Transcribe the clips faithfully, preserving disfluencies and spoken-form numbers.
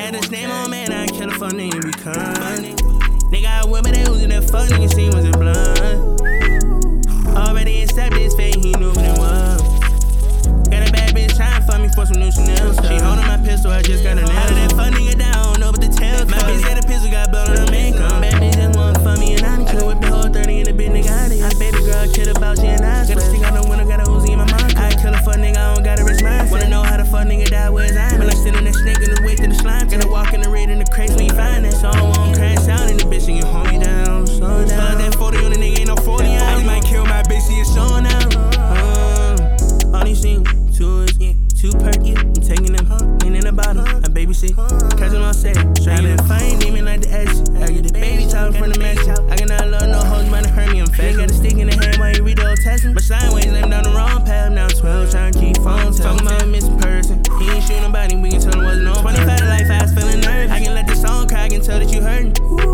got this name on, man, I kill a fuck nigga become. Nigga, I whip it, they losing that fuck nigga, see was it blunt. Already accepted his fate, he knew what it was. Got a bad bitch trying for me for some new Chanel stuff. She holding my pistol, I just got a nail. Out of that fuck nigga down, I don't know what to tell. My bitch got a pistol, got blood on her income. Bad bitch just want for me and I done whip the whole thirty in the bitch, nigga, I did. I baby girl, kid about you and I. Got a stick out the window, got a Uzi in my mouth. I kill a fuck nigga, I don't got a rich mindset. Wanna know how the fuck nigga die, where's I? But I'm sitting that snake in the wake to the slime. Gotta walk in the red in the crates when you find that. So I won't crash out in the bitch and you hold me down. Slow down. Fuck that forty on the nigga, ain't no forty out. I just might kill my bitch, she is showing out. Uh, all these things, two is, yeah, two per, yeah. I'm taking them, lean in the bottom, I babysit. Catch them all set, straight in the fine, demon like the edge. I get the baby talking from the match. I cannot love no hoes, man, hurt me, I'm fat. Got a stick in the hand while you read the old testament. But sideways, let him down the wrong path. Now twelve, trying to keep phones. Talking about a missing person. He ain't shooting nobody, we can tell him wasn't on. twenty-five to life, I was feeling nervous. I can let the song cry, I can tell that you hurting.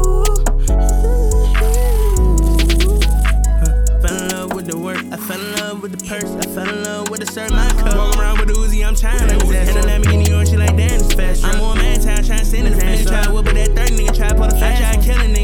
Fell in love with the work, I fell in love with the purse, I fell in love with the shirt, my cup. Walk around with the Uzi, I'm trying to possess. And a Lamborghini on shit like that, it's fast. I'm on man time, trying to send it fast. Try to whip it that third nigga, try to put a fast. I try killing